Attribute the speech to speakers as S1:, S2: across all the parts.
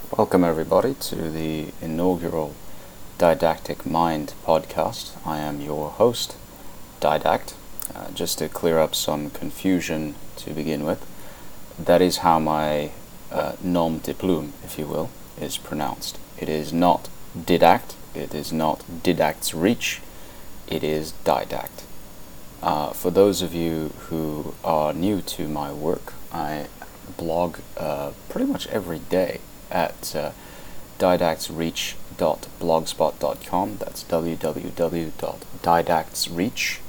S1: Welcome everybody to the inaugural Didactic Mind podcast. I am your host, Didact. Just to clear up some confusion to begin with, that is how my nom de plume, if you will, is pronounced. It is not Didact, it is not Didact's Reach, it is Didact. For those of you who are new to my work, I blog pretty much every day at didactsreach.blogspot.com. That's www.didactsreach,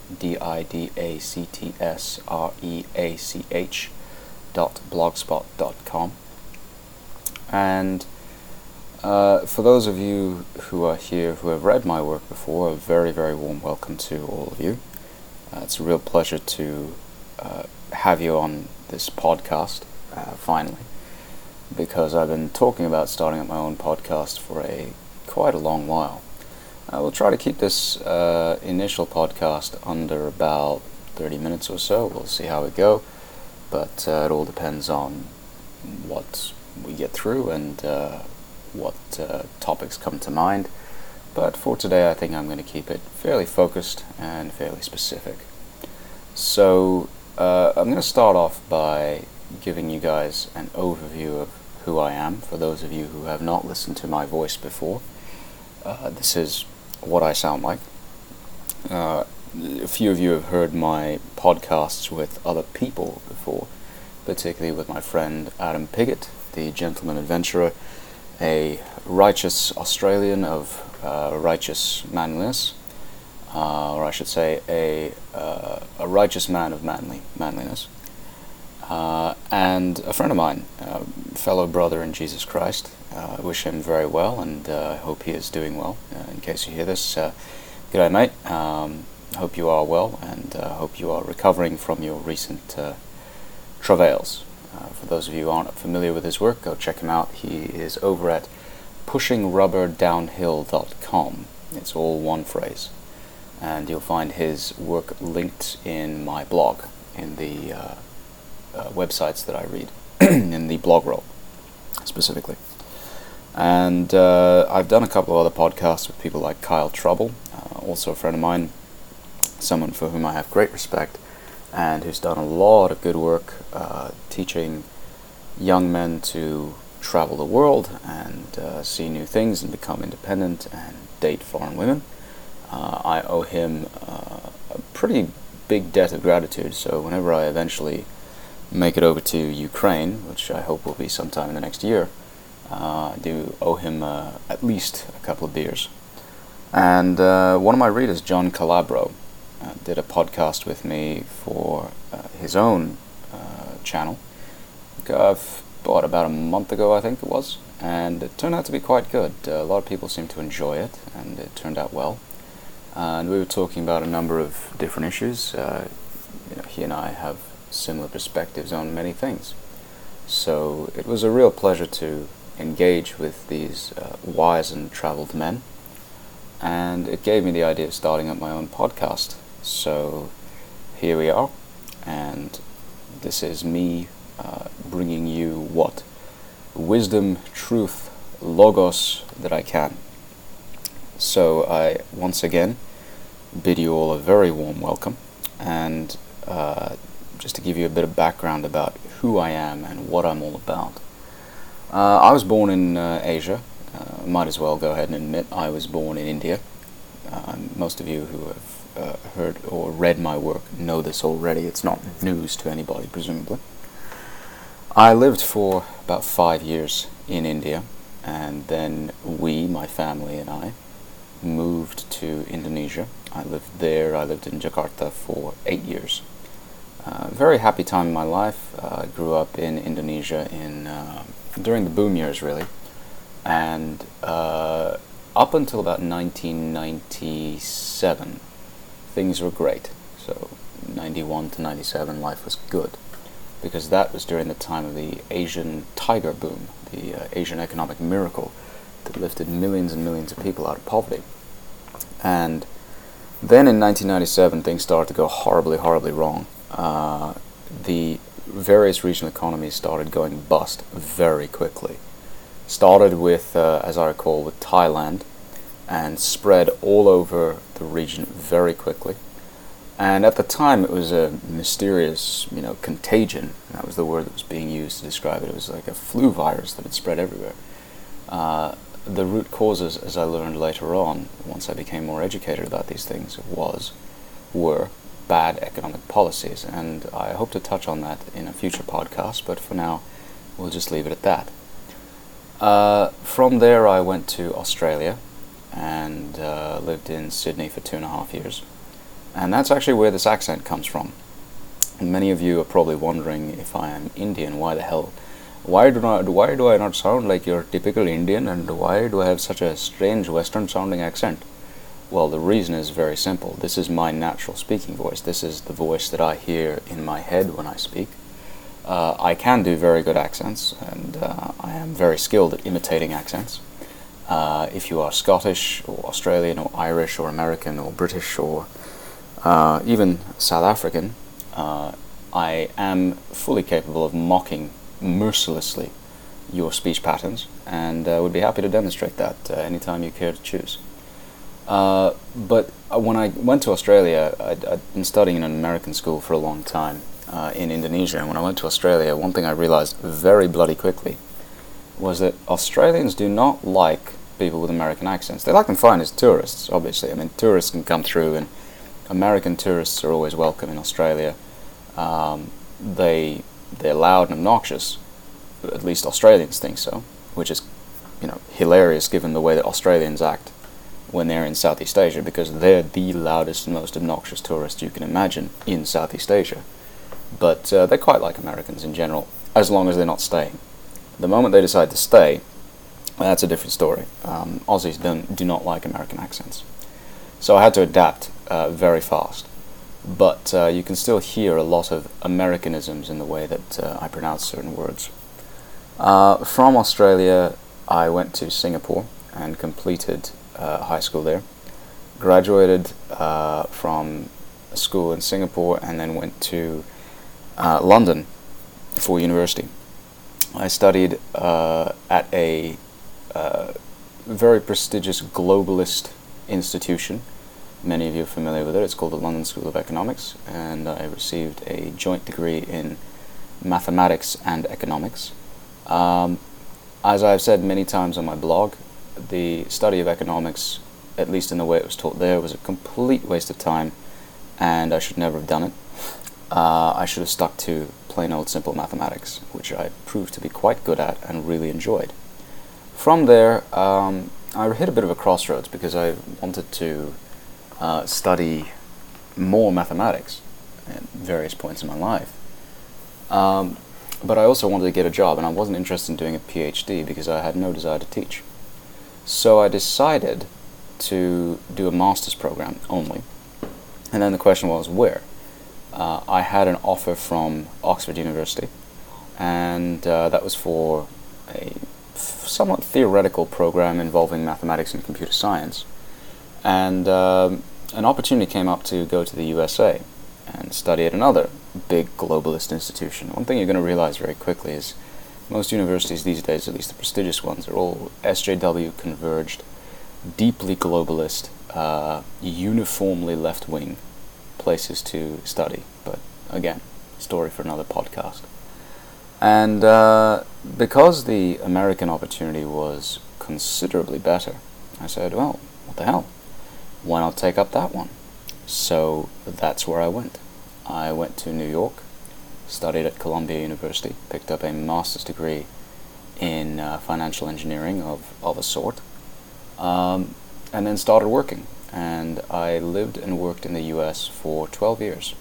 S1: didactsreach.blogspot.com. And for those of you who are here who have read my work before, a very, very warm welcome to all of you. It's a real pleasure to have you on this podcast, finally, because I've been talking about starting up my own podcast for quite a long while. I will try to keep this initial podcast under about 30 minutes or so. We'll see how we go, but it all depends on what we get through and what topics come to mind. But for today, I think I'm going to keep it fairly focused and fairly specific. So I'm going to start off by giving you guys an overview of who I am. For those of you who have not listened to my voice before, this is what I sound like. A few of you have heard my podcasts with other people before, particularly with my friend Adam Piggott, the gentleman adventurer, a righteous Australian of righteous manliness, or I should say a righteous man of manliness. And a friend of mine, fellow brother in Jesus Christ. I wish him very well, and I hope he is doing well. In case you hear this, g'day mate. Hope you are well, and hope you are recovering from your recent travails. For those of you who aren't familiar with his work, go check him out. He is over at pushingrubberdownhill.com. It's all one phrase. And you'll find his work linked in my blog, in the websites that I read, in the blog roll specifically. And I've done a couple of other podcasts with people like Kyle Trouble, also a friend of mine, someone for whom I have great respect, and who's done a lot of good work teaching young men to travel the world and see new things and become independent and date foreign women. I owe him a pretty big debt of gratitude, so whenever I eventually make it over to Ukraine, which I hope will be sometime in the next year, I do owe him at least a couple of beers. And one of my readers, John Calabro, did a podcast with me for his own channel about a month ago, I think it was, and it turned out to be quite good. A lot of people seemed to enjoy it, and it turned out well. And we were talking about a number of different issues. He and I have similar perspectives on many things. So it was a real pleasure to engage with these wise and traveled men, and it gave me the idea of starting up my own podcast. So here we are, and this is me bringing you what wisdom, truth, logos that I can. So I once again bid you all a very warm welcome, and just to give you a bit of background about who I am and what I'm all about. I was born in Asia. Might as well go ahead and admit I was born in India. Most of you who have heard or read my work know this already. It's not news to anybody, presumably. I lived for about 5 years in India, and then my family and I, moved to Indonesia. I lived in Jakarta for 8 years. Very happy time in my life. I grew up in Indonesia during the boom years, really, and up until about 1997, things were great. So 91 to 97, life was good, because that was during the time of the Asian tiger boom, the Asian economic miracle that lifted millions and millions of people out of poverty. And then in 1997, things started to go horribly, horribly wrong. The various regional economies started going bust very quickly. Started with, as I recall, with Thailand, and spread all over the region very quickly. And at the time, it was a mysterious, contagion. That was the word that was being used to describe it. It was like a flu virus that had spread everywhere. The root causes, as I learned later on, once I became more educated about these things, were bad economic policies. And I hope to touch on that in a future podcast, but for now, we'll just leave it at that. From there, I went to Australia and lived in Sydney for 2.5 years. And that's actually where this accent comes from. And many of you are probably wondering, if I am Indian, why do I not sound like your typical Indian, and why do I have such a strange Western sounding accent? Well, the reason is very simple. This is my natural speaking voice. This is the voice that I hear in my head when I speak. I can do very good accents, and I am very skilled at imitating accents. If you are Scottish or Australian or Irish or American or British or even South African, I am fully capable of mocking mercilessly your speech patterns, and would be happy to demonstrate that anytime you care to choose. But when I went to Australia, I'd been studying in an American school for a long time in Indonesia, and when I went to Australia, one thing I realized very bloody quickly was that Australians do not like people with American accents. They like them fine as tourists, obviously. I mean, tourists can come through, and American tourists are always welcome in Australia. They're loud and obnoxious, at least Australians think so, which is, hilarious given the way that Australians act when they're in Southeast Asia, because they're the loudest and most obnoxious tourists you can imagine in Southeast Asia. But they quite like Americans in general, as long as they're not staying. The moment they decide to stay, that's a different story. Aussies do not like American accents. So I had to adapt very fast. But you can still hear a lot of Americanisms in the way that I pronounce certain words. From Australia, I went to Singapore and completed high school there. Graduated from a school in Singapore, and then went to London for university. I studied at a very prestigious globalist institution. Many of you are familiar with it. It's called the London School of Economics, and I received a joint degree in mathematics and economics. As I've said many times on my blog, the study of economics, at least in the way it was taught there, was a complete waste of time, and I should never have done it. I should have stuck to plain old simple mathematics, which I proved to be quite good at and really enjoyed. From there, I hit a bit of a crossroads, because I wanted to study more mathematics at various points in my life. But I also wanted to get a job, and I wasn't interested in doing a PhD because I had no desire to teach. So I decided to do a master's program only. And then the question was, where? I had an offer from Oxford University, and that was for a somewhat theoretical program involving mathematics and computer science. And an opportunity came up to go to the USA and study at another big globalist institution. One thing you're going to realize very quickly is most universities these days, at least the prestigious ones, are all SJW converged, deeply globalist, uniformly left-wing places to study. But again, story for another podcast. And because the American opportunity was considerably better, I said, well, what the hell? Why not take up that one? So that's where I went. I went to New York, studied at Columbia University, picked up a master's degree in financial engineering of a sort, and then started working. And I lived and worked in the US for 12 years.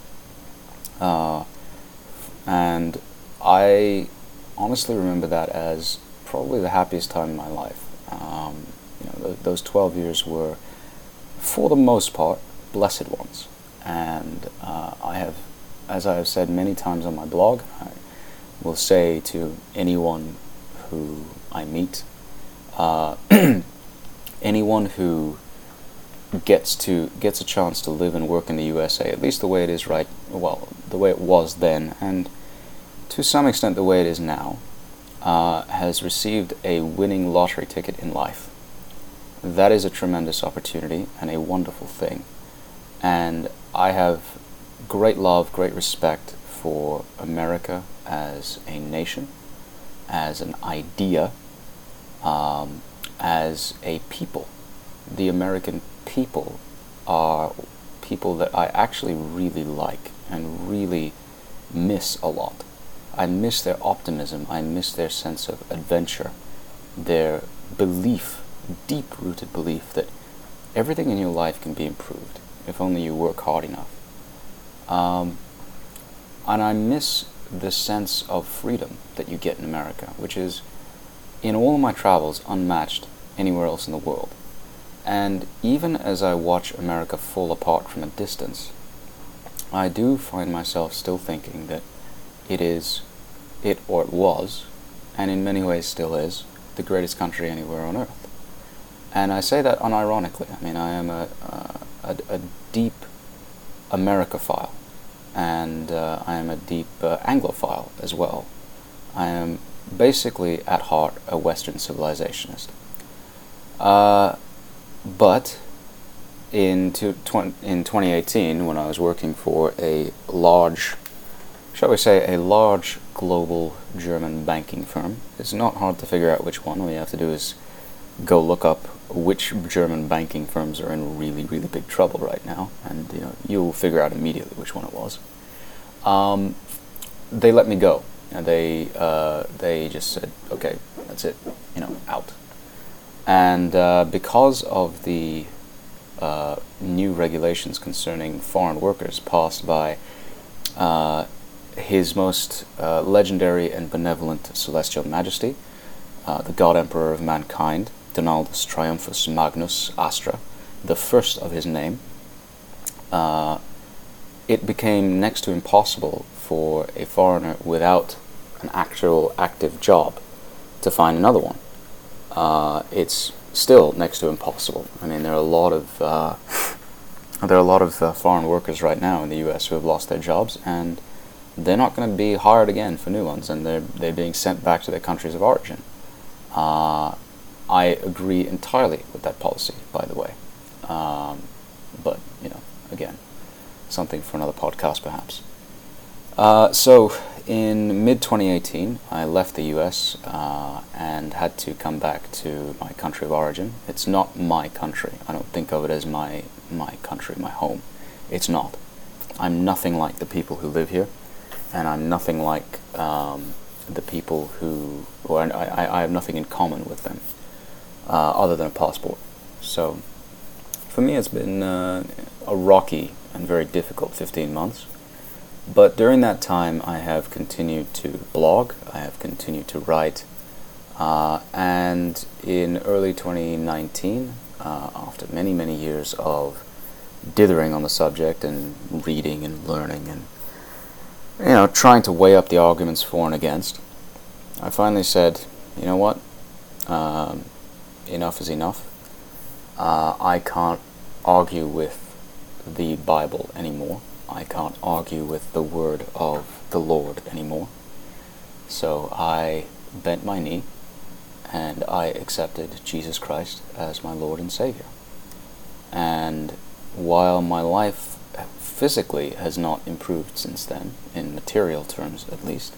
S1: And I honestly remember that as probably the happiest time in my life. Those 12 years were, for the most part, blessed ones. And I have, as I have said many times on my blog, I will say to anyone who I meet, anyone who gets a chance to live and work in the USA, at least the way it is the way it was then, and to some extent the way it is now, has received a winning lottery ticket in life. That is a tremendous opportunity and a wonderful thing. And I have great love, great respect for America as a nation, as an idea, as a people. The American people are people that I actually really like and really miss a lot. I miss their optimism, I miss their sense of adventure, their belief, deep-rooted belief that everything in your life can be improved if only you work hard enough. And I miss the sense of freedom that you get in America, which is, in all of my travels, unmatched anywhere else in the world. And even as I watch America fall apart from a distance, I do find myself still thinking that it was, and in many ways still is, the greatest country anywhere on earth. And I say that unironically. I mean, I am a deep Americophile, and I am a deep Anglophile as well. I am basically, at heart, a Western civilizationist. But in 2018, when I was working for a large, shall we say, a large global German banking firm, it's not hard to figure out which one. All you have to do is go look up which German banking firms are in really, really big trouble right now, and you'll figure out immediately which one it was. They let me go, and they just said, "Okay, that's it, out." And because of the new regulations concerning foreign workers passed by His Most Legendary and Benevolent Celestial Majesty, the God Emperor of Mankind, Donaldus Triumphus Magnus Astra, the first of his name, it became next to impossible for a foreigner without an actual active job to find another one. It's still next to impossible. I mean, there are a lot of foreign workers right now in the U.S. who have lost their jobs, and they're not going to be hired again for new ones, and they're being sent back to their countries of origin. I agree entirely with that policy, by the way. But, again, something for another podcast, perhaps. So, in mid-2018, I left the US and had to come back to my country of origin. It's not my country. I don't think of it as my country, my home. It's not. I'm nothing like the people who live here, and I'm nothing like the people I have nothing in common with them, other than a passport. So, for me, it's been a rocky and very difficult 15 months. But during that time, I have continued to blog, I have continued to write, and in early 2019, after many, many years of dithering on the subject and reading and learning and, trying to weigh up the arguments for and against, I finally said, you know what, enough is enough. I can't argue with the Bible anymore. I can't argue with the word of the Lord anymore. So I bent my knee and I accepted Jesus Christ as my Lord and Savior. And while my life physically has not improved since then, in material terms at least,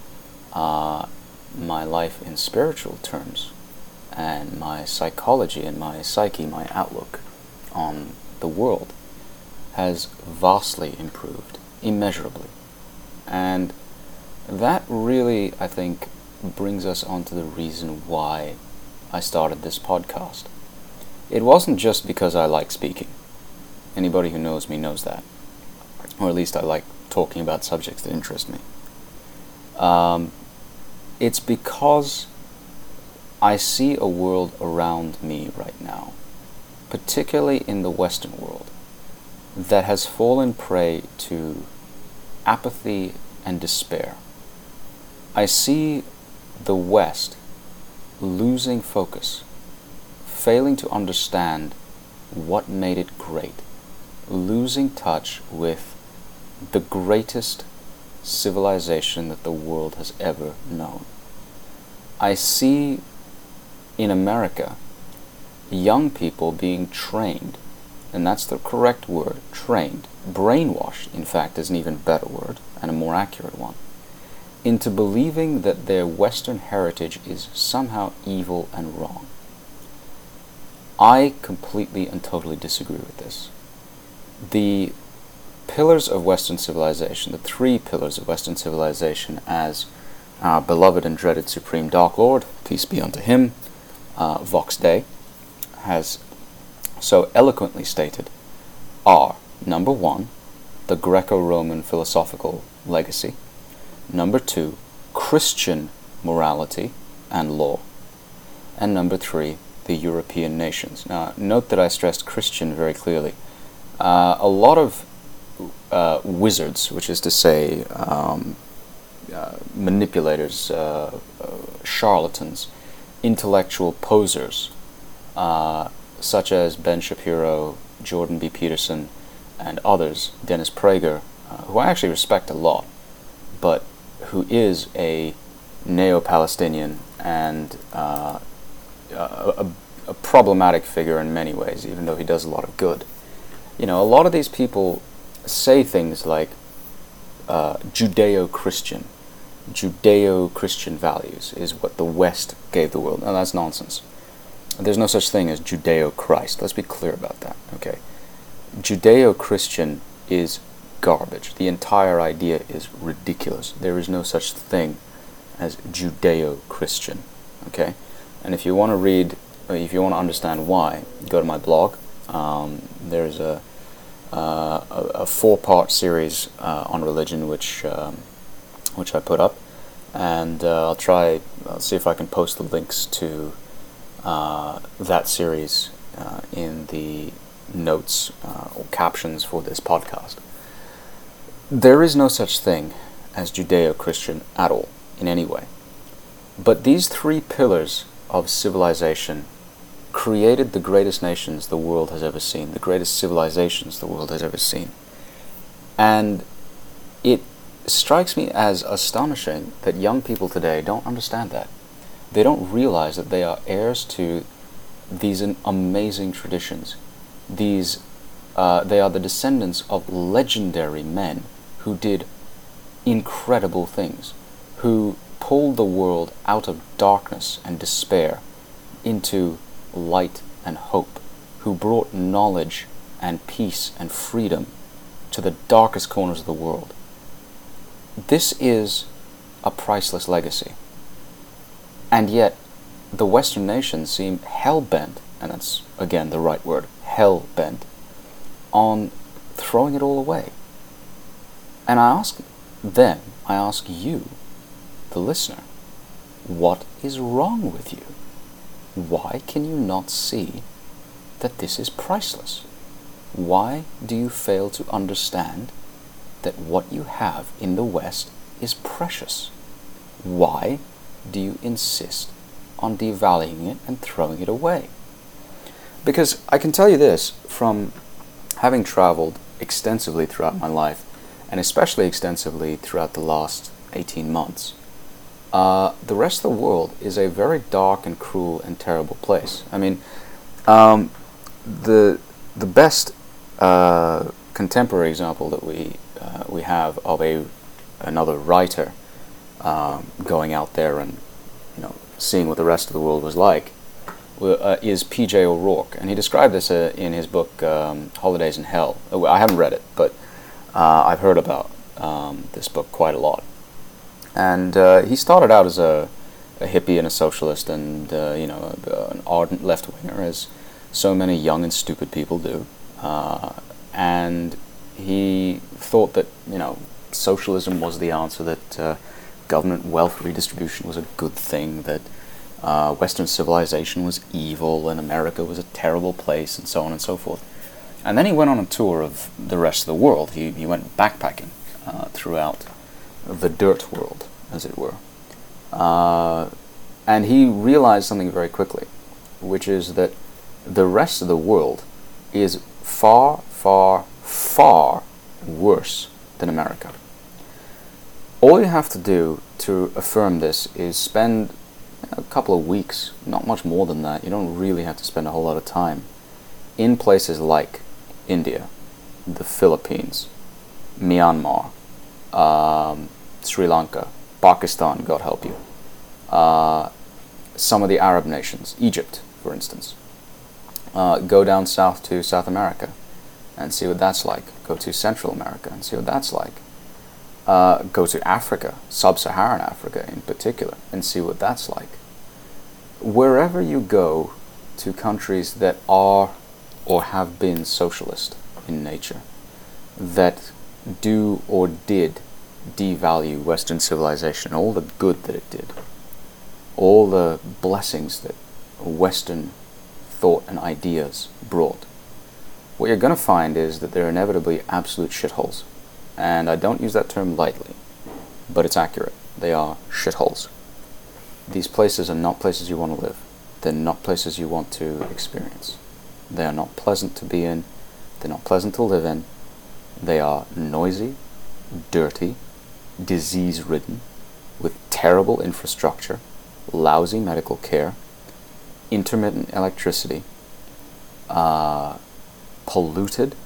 S1: my life in spiritual terms and my psychology and my psyche, my outlook on the world has vastly improved, immeasurably. And that really, I think, brings us on to the reason why I started this podcast. It wasn't just because I like speaking. Anybody who knows me knows that. Or at least I like talking about subjects that interest me. It's because I see a world around me right now, particularly in the Western world, that has fallen prey to apathy and despair. I see the West losing focus, failing to understand what made it great, losing touch with the greatest civilization that the world has ever known. I see in America young people being trained, and that's the correct word, trained, brainwashed, in fact, is an even better word and a more accurate one, into believing that their Western heritage is somehow evil and wrong. I completely and totally disagree with this. The pillars of Western civilization, the three pillars of Western civilization, as our beloved and dreaded Supreme Dark Lord, peace be unto him, Vox Dei, has so eloquently stated, are, number one, the Greco-Roman philosophical legacy, number two, Christian morality and law, and number three, the European nations. Now, note that I stressed Christian very clearly. A lot of wizards, which is to say manipulators, charlatans, intellectual posers, such as Ben Shapiro, Jordan B. Peterson, and others, Dennis Prager, who I actually respect a lot, but who is a neo-Palestinian and a problematic figure in many ways, even though he does a lot of good. You know, a lot of these people say things like Judeo-Christian values is what the West gave the world. Now, that's nonsense. There's no such thing as Judeo-Christ. Let's be clear about that, okay? Judeo-Christian is garbage. The entire idea is ridiculous. There is no such thing as Judeo-Christian, okay? And if you want to read, if you want to understand why, go to my blog. There's a 4-part series on religion, which I put up, and I'll see if I can post the links to that series in the notes or captions for this podcast. There is no such thing as Judeo-Christian at all, in any way. But these three pillars of civilization created the greatest nations the world has ever seen, the greatest civilizations the world has ever seen. And it strikes me as astonishing that young people today don't understand that. They don't realize that they are heirs to these amazing traditions. They are the descendants of legendary men who did incredible things, who pulled the world out of darkness and despair into light and hope, who brought knowledge and peace and freedom to the darkest corners of the world. This is a priceless legacy. And yet, the Western nations seem hell-bent, and that's, again, the right word, hell-bent, on throwing it all away. And I ask you, the listener, what is wrong with you? Why can you not see that this is priceless? Why do you fail to understand that what you have in the West is precious? Why do you insist on devaluing it and throwing it away? Because I can tell you this, from having traveled extensively throughout my life, and especially extensively throughout the last 18 months, the rest of the world is a very dark and cruel and terrible place. I mean, the best contemporary example that we have of another writer going out there and seeing what the rest of the world was like is P.J. O'Rourke, and he described this in his book Holidays in Hell. I haven't read it, but I've heard about this book quite a lot. And he started out as a hippie and a socialist, and an ardent left-winger, as so many young and stupid people do. And he thought that socialism was the answer, that government wealth redistribution was a good thing, that Western civilization was evil and America was a terrible place, and so on and so forth. And then he went on a tour of the rest of the world. He went backpacking throughout the dirt world, as it were. And he realized something very quickly, which is that the rest of the world is far, far, far worse than America. All you have to do to affirm this is spend a couple of weeks, not much more than that. You don't really have to spend a whole lot of time in places like India, the Philippines, Myanmar, Sri Lanka, Pakistan, God help you, some of the Arab nations, Egypt, for instance. Go down south to South America and see what that's like. Go to Central America and see what that's like. Go to Africa, Sub-Saharan Africa in particular, and see what that's like. Wherever you go to countries that are or have been socialist in nature, that do or did devalue Western civilization, all the good that it did, all the blessings that Western thought and ideas brought, what you're going to find is that they're inevitably absolute shitholes. And I don't use that term lightly, but it's accurate. They are shitholes. These places are not places you want to live. They're not places you want to experience. They are not pleasant to be in. They're not pleasant to live in. They are noisy, dirty, disease-ridden, with terrible infrastructure, lousy medical care, intermittent electricity, polluted,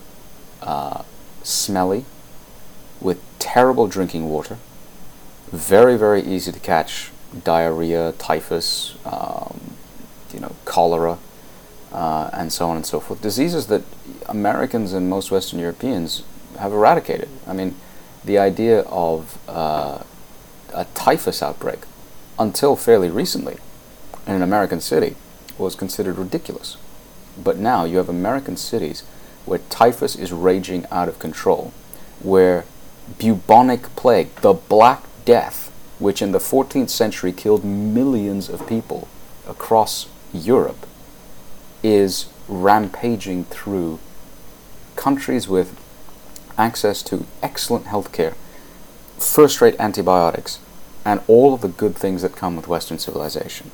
S1: smelly, with terrible drinking water, very, very easy to catch diarrhea, typhus, cholera, and so on and so forth. Diseases that Americans and most Western Europeans have eradicated. I mean, the idea of a typhus outbreak, until fairly recently, in an American city, was considered ridiculous. But now you have American cities where typhus is raging out of control, where bubonic plague, the Black Death, which in the 14th century killed millions of people across Europe, is rampaging through countries with access to excellent healthcare, first-rate antibiotics, and all of the good things that come with Western civilization.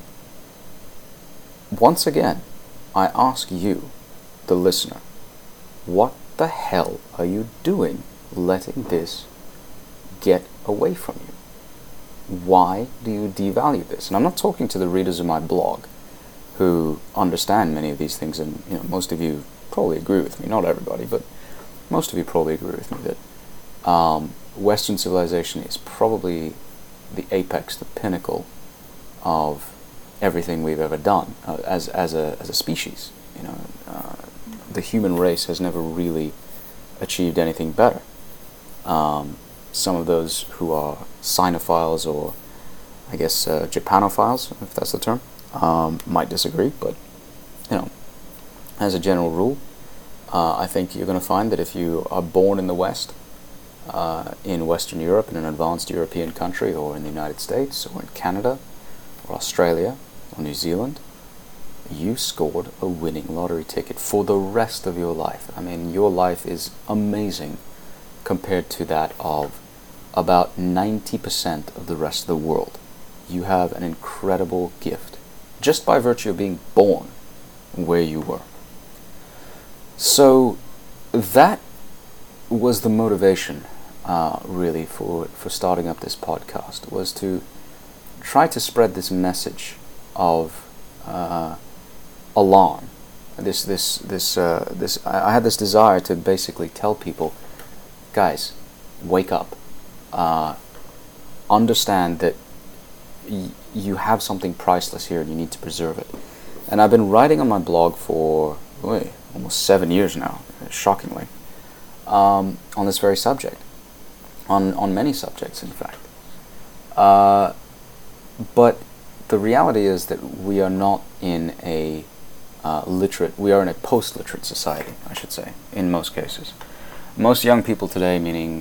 S1: Once again, I ask you, the listener, what the hell are you doing letting this get away from you? Why do you devalue this? And I'm not talking to the readers of my blog who understand many of these things, and most of you probably agree with me, not everybody, but most of you probably agree with me that Western civilization is probably the apex, the pinnacle of everything we've ever done as a species. The human race has never really achieved anything better. Some of those who are Sinophiles, or I guess Japanophiles, if that's the term, might disagree, but as a general rule, I think you're going to find that if you are born in the West, in Western Europe, in an advanced European country, or in the United States, or in Canada, or Australia, or New Zealand, you scored a winning lottery ticket for the rest of your life. I mean, your life is amazing compared to that of about 90% of the rest of the world. You have an incredible gift, just by virtue of being born where you were. So that was the motivation, really, for starting up this podcast, was to try to spread this message of alarm. I had this desire to basically tell people, guys, wake up. Understand that you have something priceless here and you need to preserve it. And I've been writing on my blog for almost 7 years now, shockingly, on this very subject, on many subjects, in fact. But the reality is that we are not in a we are in a post-literate society, I should say, in most cases. Most young people today, meaning,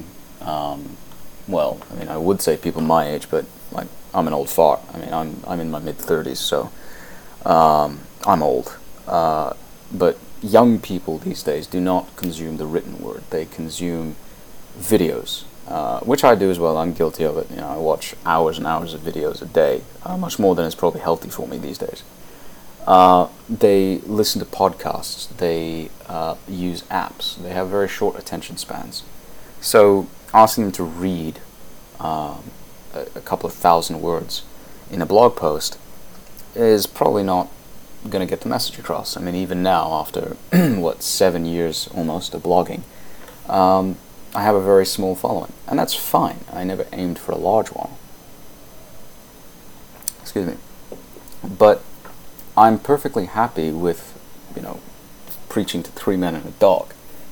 S1: I would say people my age, but like I'm an old fart. I mean, I'm in my mid-30s, so I'm old. But young people these days do not consume the written word. They consume videos, which I do as well. I'm guilty of it. I watch hours and hours of videos a day, much more than is probably healthy for me these days. They listen to podcasts. They use apps. They have very short attention spans. So asking them to read a couple of thousand words in a blog post is probably not going to get the message across. I mean, even now, after, 7 years almost of blogging, I have a very small following, and that's fine. I never aimed for a large one. Excuse me. But I'm perfectly happy with, preaching to 3 men and a dog.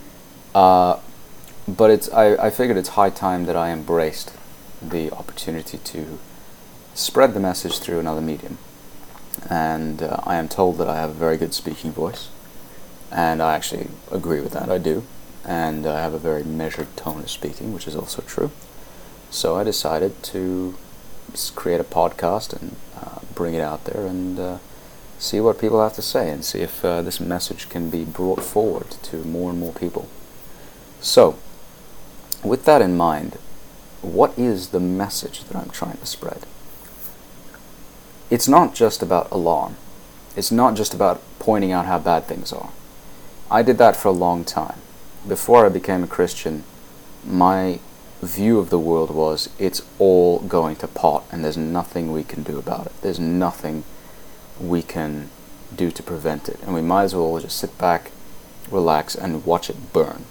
S1: But I figured it's high time that I embraced the opportunity to spread the message through another medium. And I am told that I have a very good speaking voice, and I actually agree with that. I do. And I have a very measured tone of speaking, which is also true. So I decided to create a podcast and bring it out there and see what people have to say, and see if this message can be brought forward to more and more people. So, with that in mind, what is the message that I'm trying to spread? It's not just about alarm. It's not just about pointing out how bad things are. I did that for a long time. Before I became a Christian, my view of the world was it's all going to pot and there's nothing we can do about it. There's nothing we can do to prevent it. And we might as well just sit back, relax, and watch it burn.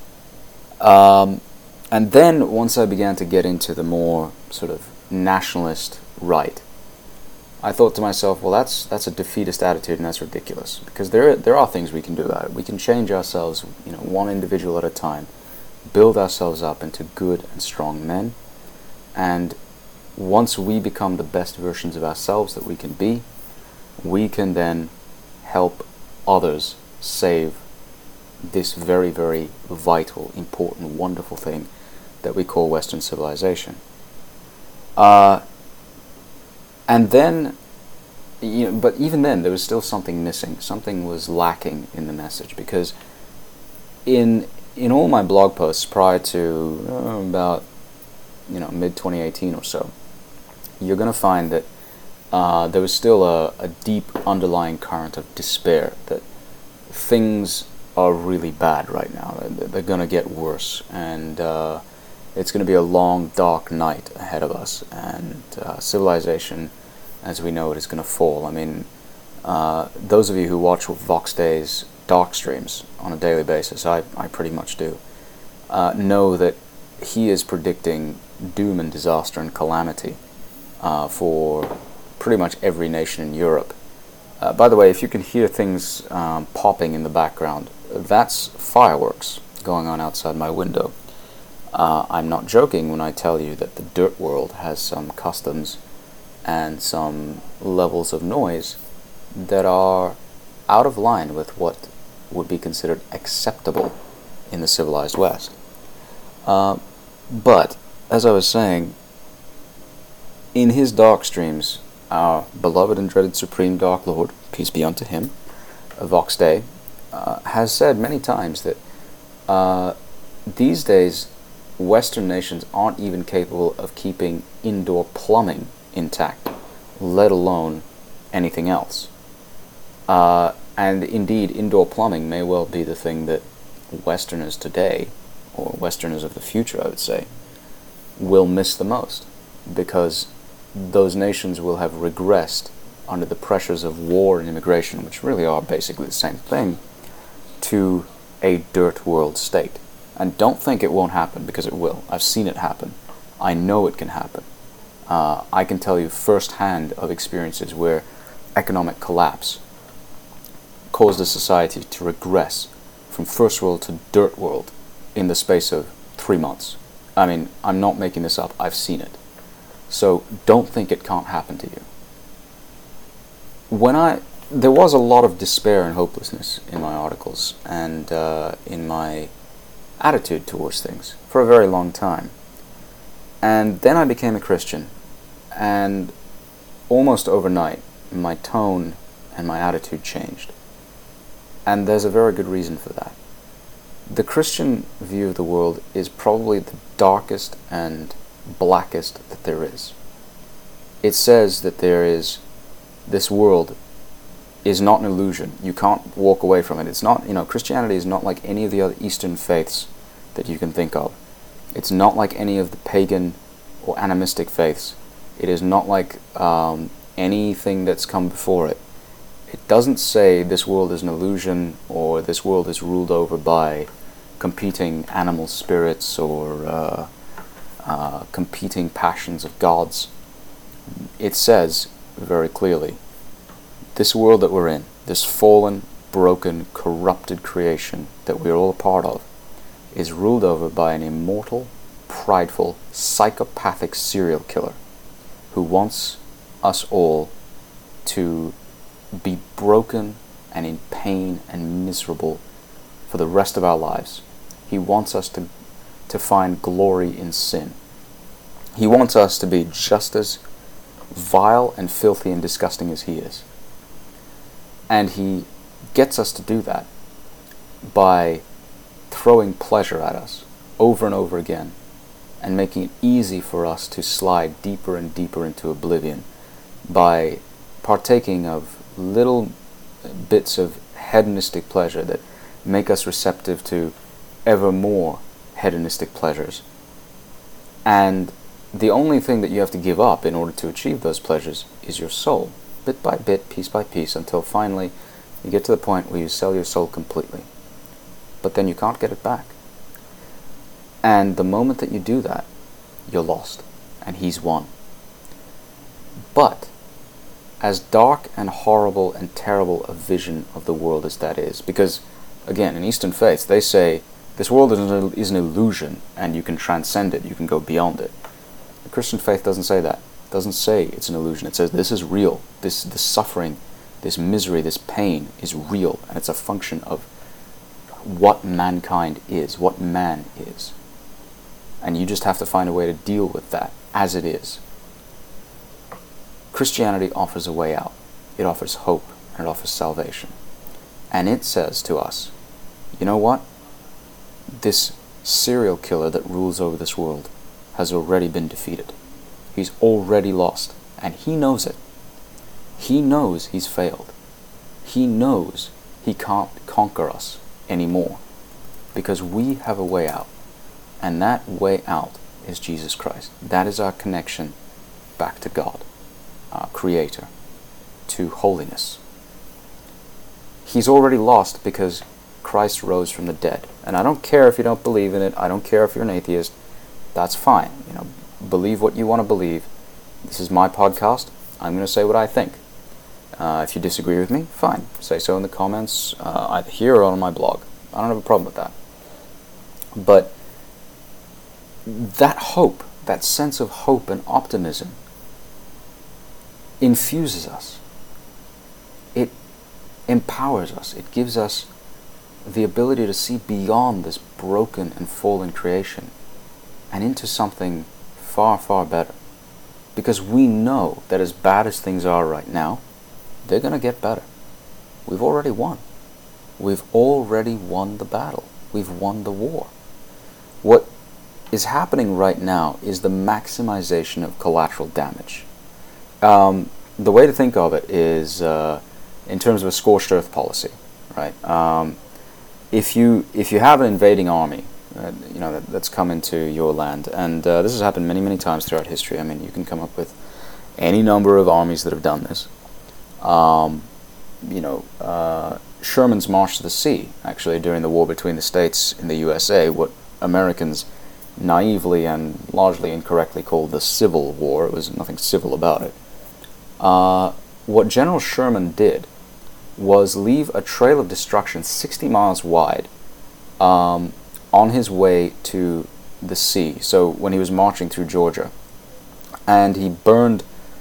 S1: And then once I began to get into the more sort of nationalist right, I thought to myself, well, that's a defeatist attitude, and that's ridiculous, because there are things we can do about it. We can change ourselves, one individual at a time, build ourselves up into good and strong men, and once we become the best versions of ourselves that we can be, we can then help others save this very, very vital, important, wonderful thing that we call Western civilization. And then, but even then, there was still something missing. Something was lacking in the message, because in all my blog posts prior to about mid-2018 or so, you're going to find that there was still a deep underlying current of despair that things are really bad right now. They're going to get worse, and it's going to be a long, dark night ahead of us, and civilization, as we know it, is going to fall. I mean, those of you who watch Vox Day's dark streams on a daily basis, I pretty much do, know that he is predicting doom and disaster and calamity for pretty much every nation in Europe. By the way, if you can hear things popping in the background, that's fireworks going on outside my window. I'm not joking when I tell you that the dirt world has some customs and some levels of noise that are out of line with what would be considered acceptable in the civilized West. But, as I was saying, in his dark streams, our beloved and dreaded Supreme Dark Lord, peace be unto him, Vox Day, has said many times that these days Western nations aren't even capable of keeping indoor plumbing intact, let alone anything else. And indeed, indoor plumbing may well be the thing that Westerners today, or Westerners of the future, I would say, will miss the most, because those nations will have regressed under the pressures of war and immigration, which really are basically the same thing, to a dirt world state. And don't think it won't happen, because it will. I've seen it happen. I know it can happen. I can tell you firsthand of experiences where economic collapse caused a society to regress from first world to dirt world in the space of 3 months. I mean, I'm not making this up. I've seen it. So don't think it can't happen to you. There was a lot of despair and hopelessness in my articles and in my attitude towards things for a very long time. And then I became a Christian, and almost overnight my tone and my attitude changed. And there's a very good reason for that. The Christian view of the world is probably the darkest and blackest that there is. It says that this world is not an illusion. You can't walk away from it. It's not, Christianity is not like any of the other Eastern faiths that you can think of. It's not like any of the pagan or animistic faiths It is not like anything that's come before it. It doesn't say this world is an illusion or this world is ruled over by competing animal spirits or competing passions of gods. It says very clearly, this world that we're in, this fallen, broken, corrupted creation that we're all a part of, is ruled over by an immortal, prideful, psychopathic serial killer who wants us all to be broken and in pain and miserable for the rest of our lives. He wants us to find glory in sin. He wants us to be just as vile and filthy and disgusting as he is. And he gets us to do that by throwing pleasure at us over and over again and making it easy for us to slide deeper and deeper into oblivion by partaking of little bits of hedonistic pleasure that make us receptive to ever more hedonistic pleasures. And the only thing that you have to give up in order to achieve those pleasures is your soul, bit by bit, piece by piece, until finally you get to the point where you sell your soul completely. But then you can't get it back. And the moment that you do that, you're lost, and he's won. But as dark and horrible and terrible a vision of the world as that is, because again, in Eastern faiths, they say this world is an illusion and you can transcend it, you can go beyond it. The Christian faith doesn't say that. It doesn't say it's an illusion. It says this is real. This suffering, this misery, this pain is real, and it's a function of what mankind is, what man is. And you just have to find a way to deal with that as it is. Christianity offers a way out. It offers hope, and it offers salvation. And it says to us, you know what? This serial killer that rules over this world has already been defeated. He's already lost, and he knows it. He knows he's failed. He knows he can't conquer us anymore, because we have a way out. And that way out is Jesus Christ. That is our connection back to God, our Creator, to holiness. He's already lost because Christ rose from the dead. And I don't care if you don't believe in it. I don't care if you're an atheist. That's fine. Believe what you want to believe. This is my podcast. I'm going to say what I think. If you disagree with me, fine. Say so in the comments, either here or on my blog. I don't have a problem with that. But that hope, that sense of hope and optimism, infuses us. It empowers us. It gives us the ability to see beyond this broken and fallen creation and into something far, far better. Because we know that as bad as things are right now, they're going to get better. We've already won. We've already won the battle. We've won the war. What is happening right now is the maximization of collateral damage. The way to think of it is in terms of a scorched earth policy, right? If you have an invading army, that's come into your land, and this has happened many, many times throughout history. I mean, you can come up with any number of armies that have done this. Sherman's March to the Sea, actually, during the war between the states in the USA, what Americans naively and largely incorrectly called the Civil War. It was nothing civil about it. What General Sherman did was leave a trail of destruction 60 miles wide on his way to the sea. So when he was marching through Georgia, and he burned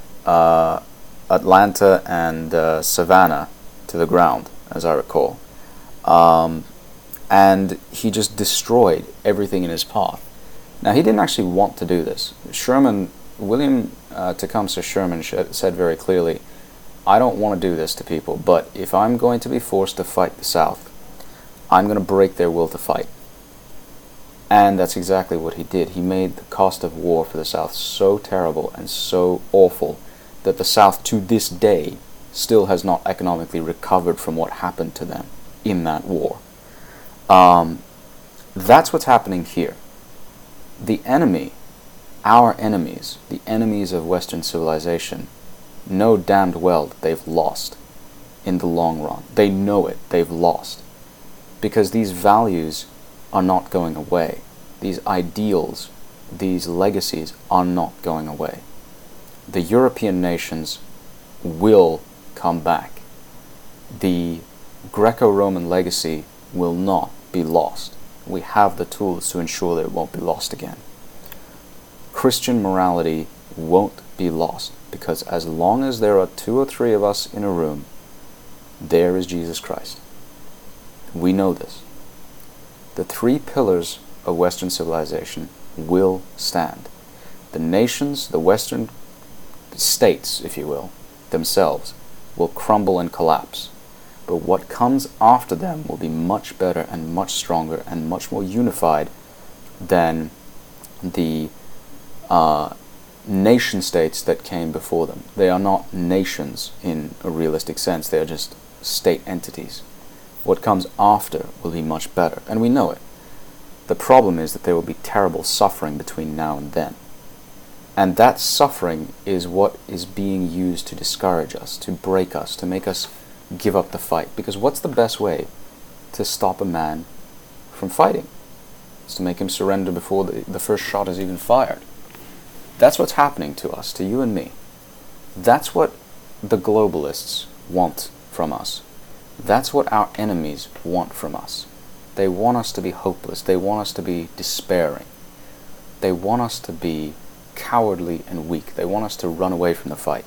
S1: Atlanta and Savannah to the ground, as I recall. And he just destroyed everything in his path. Now, he didn't actually want to do this. William Tecumseh Sherman said very clearly, I don't want to do this to people, but if I'm going to be forced to fight the South, I'm going to break their will to fight. And that's exactly what he did. He made the cost of war for the South so terrible and so awful that the South, to this day, still has not economically recovered from what happened to them in that war. That's what's happening here. The enemy our enemies, the enemies of Western civilization, know damned well that they've lost in the long run. They know it, they've lost. Because these values are not going away. These ideals, these legacies are not going away. The European nations will come back. The Greco-Roman legacy will not be lost. We have the tools to ensure that it won't be lost again. Christian morality won't be lost, because as long as there are 2 or 3 of us in a room, there is Jesus Christ. We know this. The 3 pillars of Western civilization will stand. The nations, the Western states, if you will, themselves, will crumble and collapse. But what comes after them will be much better and much stronger and much more unified than the nation states that came before them. They are not nations in a realistic sense. They are just state entities. What comes after will be much better, and we know it. The problem is that there will be terrible suffering between now and then. And that suffering is what is being used to discourage us, to break us, to make us give up the fight. Because what's the best way to stop a man from fighting? It's to make him surrender before the first shot is even fired. That's what's happening to us, to you and me. That's what the globalists want from us. That's what our enemies want from us. They want us to be hopeless. They want us to be despairing. They want us to be cowardly and weak. They want us to run away from the fight.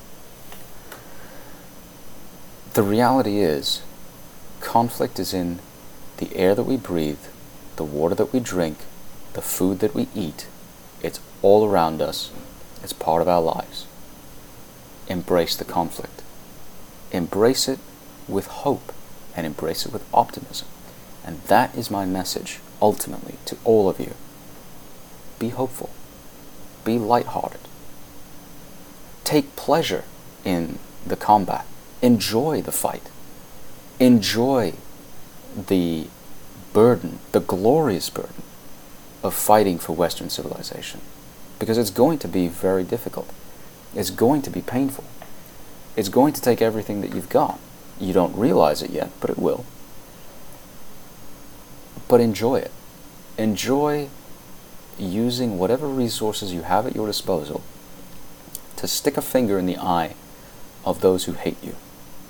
S1: The reality is, conflict is in the air that we breathe, the water that we drink, the food that we eat. It's all around us. It's part of our lives. Embrace the conflict. Embrace it with hope and embrace it with optimism. And that is my message, ultimately, to all of you. Be hopeful. Be lighthearted. Take pleasure in the combat. Enjoy the fight. Enjoy the burden, the glorious burden of fighting for Western civilization. Because it's going to be very difficult. It's going to be painful. It's going to take everything that you've got. You don't realize it yet, but it will. But enjoy it. Enjoy using whatever resources you have at your disposal to stick a finger in the eye of those who hate you.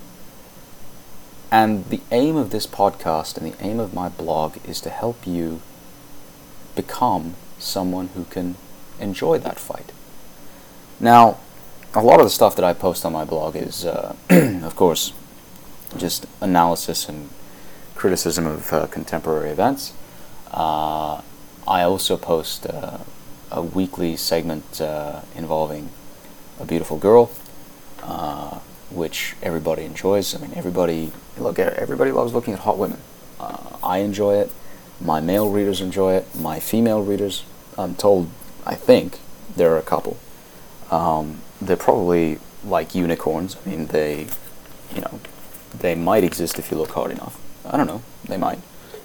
S1: And the aim of this podcast and the aim of my blog is to help you become someone who can enjoy that fight. Now, a lot of the stuff that I post on my blog is, of course, just analysis and criticism of contemporary events. I also post a weekly segment involving a beautiful girl, which everybody enjoys. I mean, everybody loves looking at hot women. I enjoy it. My male readers enjoy it. My female readers, I'm told, I think, there are a couple. They're probably like unicorns. I mean, they might exist if you look hard enough. I don't know. They might.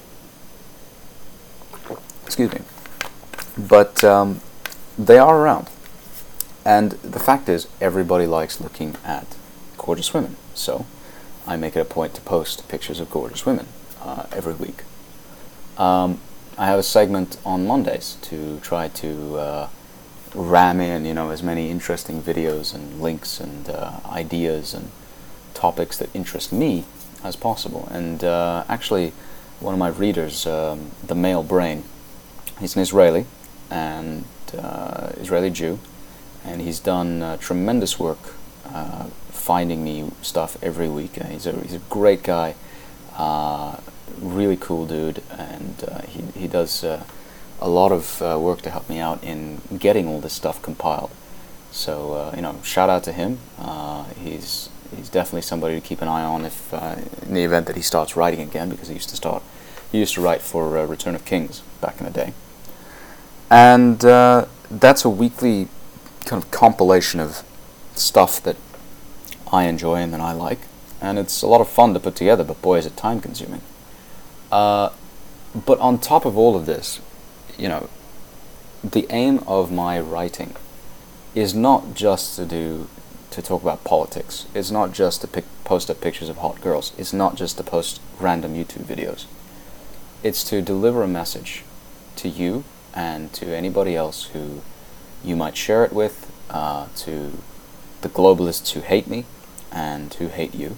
S1: Excuse me. But they are around. And the fact is, everybody likes looking at gorgeous women. So I make it a point to post pictures of gorgeous women every week. I have a segment on Mondays to try to ram in, as many interesting videos and links and ideas and topics that interest me as possible. And actually, one of my readers, the Male Brain, he's an Israeli and Israeli Jew, and he's done tremendous work finding me stuff every week. He's a great guy, really cool dude, and he does a lot of work to help me out in getting all this stuff compiled. So shout out to him. He's definitely somebody to keep an eye on if in the event that he starts writing again, because he used to write for Return of Kings back in the day. And that's a weekly kind of compilation of stuff that I enjoy and that I like, and it's a lot of fun to put together, but boy is it time consuming. But on top of all of this, the aim of my writing is not just to talk about politics. It's not just to post up pictures of hot girls. It's not just to post random YouTube videos. It's to deliver a message to you and to anybody else who you might share it with, to the globalists who hate me and who hate you,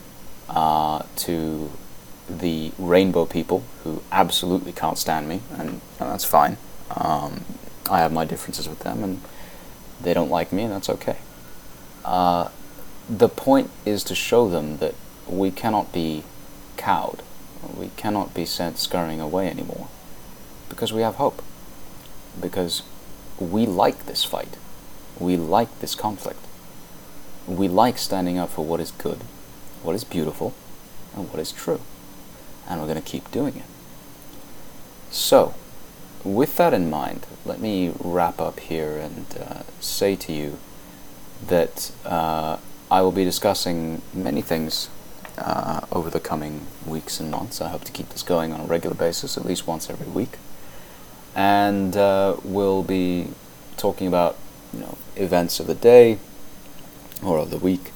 S1: to the rainbow people who absolutely can't stand me, and that's fine. I have my differences with them, and they don't like me, and that's okay. The point is to show them that we cannot be cowed. We cannot be sent scurrying away anymore, because we have hope. Because we like this fight. We like this conflict. We like standing up for what is good, what is beautiful, and what is true. And we're going to keep doing it. So, with that in mind, let me wrap up here and say to you that I will be discussing many things over the coming weeks and months. I hope to keep this going on a regular basis, at least once every week. And we'll be talking about, events of the day or of the week,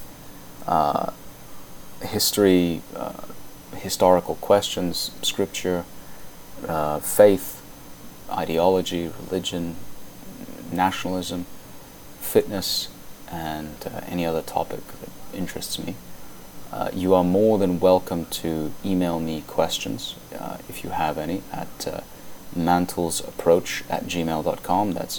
S1: history, historical questions, scripture, faith, ideology, religion, nationalism, fitness, and any other topic that interests me. You are more than welcome to email me questions, if you have any, at mantlesapproach@gmail.com. That's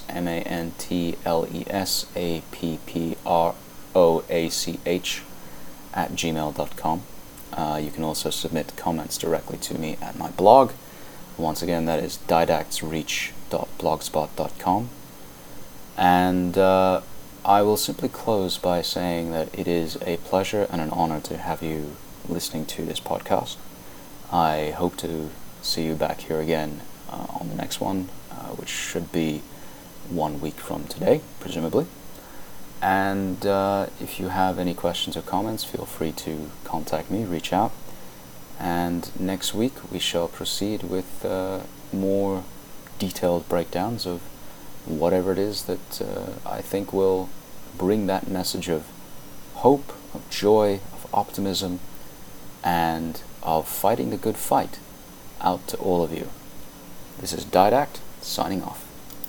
S1: mantlesapproach@gmail.com. You can also submit comments directly to me at my blog. Once again, that is didactsreach.blogspot.com. And I will simply close by saying that it is a pleasure and an honor to have you listening to this podcast. I hope to see you back here again on the next one, which should be 1 week from today, presumably. And if you have any questions or comments, feel free to contact me, reach out. And next week we shall proceed with more detailed breakdowns of whatever it is that I think will bring that message of hope, of joy, of optimism, and of fighting the good fight out to all of you. This is Didact, signing off.